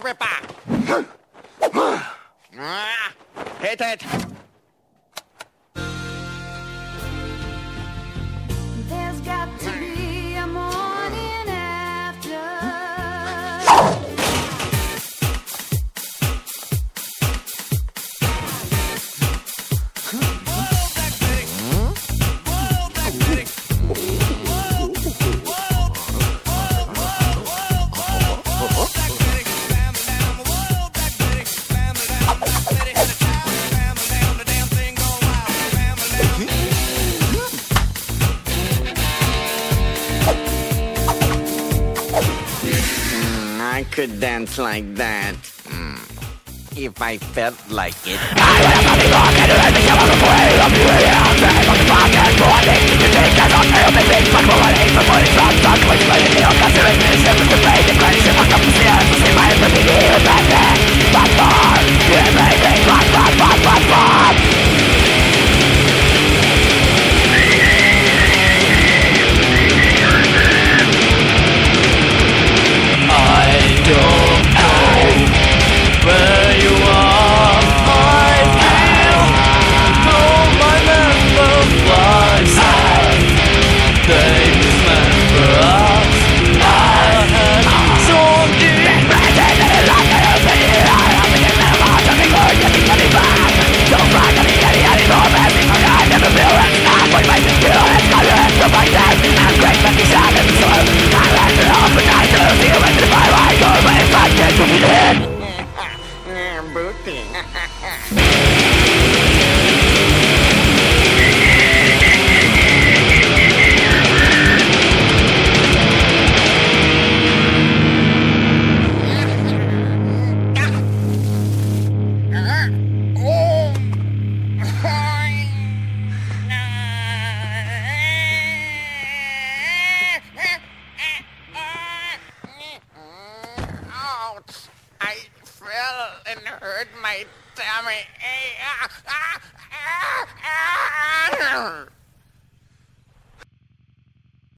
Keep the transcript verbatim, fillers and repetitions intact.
Ripper! Ah, hit it! There's got to be a morning after. I could dance like that. Mm. If I felt like it. Booty. Ouch! I fell and hurt my tummy. Ah, ah, ah, ah, ah.